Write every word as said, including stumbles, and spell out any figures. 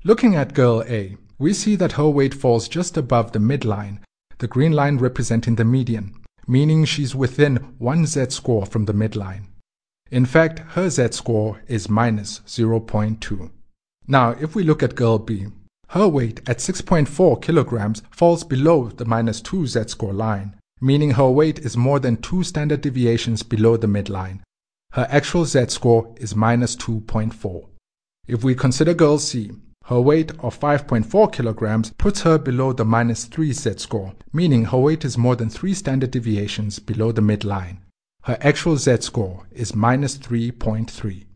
Looking at girl A, we see that her weight falls just above the midline, the green line representing the median, meaning she's within one z-score from the midline. In fact, her z-score is minus zero point two. Now, if we look at girl B, her weight at six point four kilograms falls below the minus two z-score line, meaning her weight is more than two standard deviations below the midline. Her actual z-score is minus two point four. If we consider girl C, her weight of five point four kilograms puts her below the minus three z-score, meaning her weight is more than three standard deviations below the midline. Her actual z-score is minus three point three.